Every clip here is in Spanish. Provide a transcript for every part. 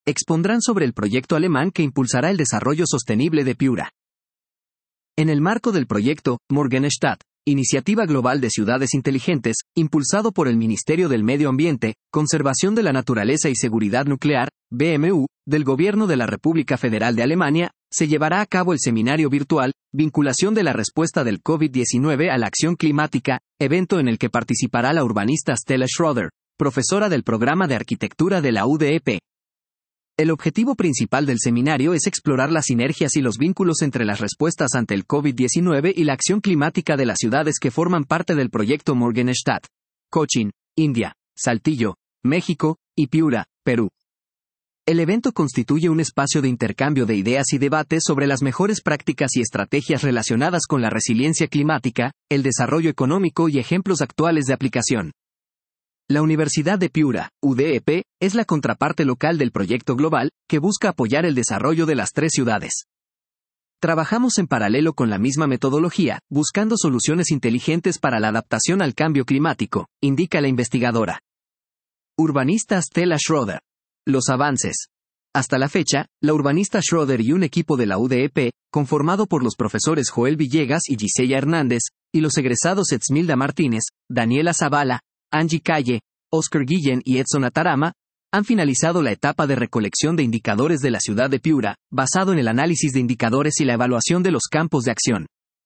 expondrán sobre el proyecto alemán que impulsará el desarrollo sostenible de Piura. En el marco del proyecto Morgenstadt, Iniciativa Global de Ciudades Inteligentes, impulsado por el Ministerio del Medio Ambiente, Conservación de la Naturaleza y Seguridad Nuclear, BMU, del Gobierno de la República Federal de Alemania, se llevará a cabo el seminario virtual, Vinculación de la respuesta del COVID-19 a la acción climática, evento en el que participará la urbanista Stella Schroeder, profesora del programa de arquitectura de la UDEP. El objetivo principal del seminario es explorar las sinergias y los vínculos entre las respuestas ante el COVID-19 y la acción climática de las ciudades que forman parte del proyecto Morgenstadt. Cochin, India, Saltillo, México, y Piura, Perú. El evento constituye un espacio de intercambio de ideas y debates sobre las mejores prácticas y estrategias relacionadas con la resiliencia climática, el desarrollo económico y ejemplos actuales de aplicación. La Universidad de Piura, UDEP, es la contraparte local del proyecto global, que busca apoyar el desarrollo de las tres ciudades. Trabajamos en paralelo con la misma metodología, buscando soluciones inteligentes para la adaptación al cambio climático, indica la investigadora. Urbanista Stella Schroeder. Los avances. Hasta la fecha, la urbanista Schroeder y un equipo de la UDEP, conformado por los profesores Joel Villegas y Gisella Hernández, y los egresados Etzmilda Martínez, Daniela Zavala, Angie Calle, Oscar Guillén y Edson Atarama, han finalizado la etapa de recolección de indicadores de la ciudad de Piura, basado en el análisis de indicadores y la evaluación de los campos de acción.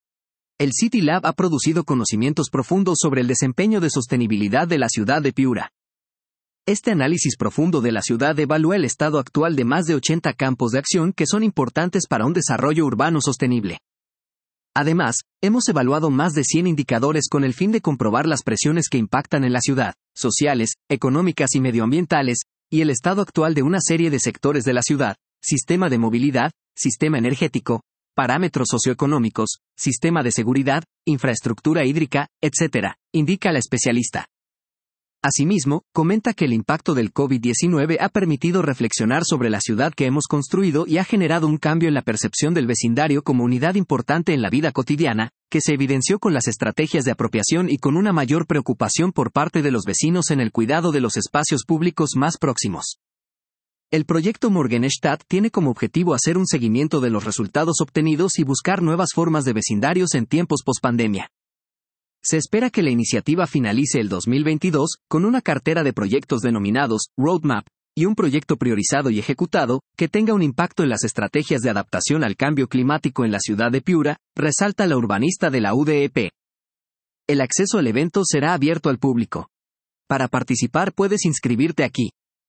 El City Lab ha producido conocimientos profundos sobre el desempeño de sostenibilidad de la ciudad de Piura. Este análisis profundo de la ciudad evalúa el estado actual de más de 80 campos de acción que son importantes para un desarrollo urbano sostenible. Además, hemos evaluado más de 100 indicadores con el fin de comprobar las presiones que impactan en la ciudad, sociales, económicas y medioambientales, y el estado actual de una serie de sectores de la ciudad, sistema de movilidad, sistema energético, parámetros socioeconómicos, sistema de seguridad, infraestructura hídrica, etc., indica la especialista. Asimismo, comenta que el impacto del COVID-19 ha permitido reflexionar sobre la ciudad que hemos construido y ha generado un cambio en la percepción del vecindario como unidad importante en la vida cotidiana, que se evidenció con las estrategias de apropiación y con una mayor preocupación por parte de los vecinos en el cuidado de los espacios públicos más próximos. El proyecto Morgenstadt tiene como objetivo hacer un seguimiento de los resultados obtenidos y buscar nuevas formas de vecindarios en tiempos pospandemia. Se espera que la iniciativa finalice el 2022, con una cartera de proyectos denominados Roadmap, y un proyecto priorizado y ejecutado, que tenga un impacto en las estrategias de adaptación al cambio climático en la ciudad de Piura, resalta la urbanista de la UDEP. El acceso al evento será abierto al público. Para participar puedes inscribirte aquí.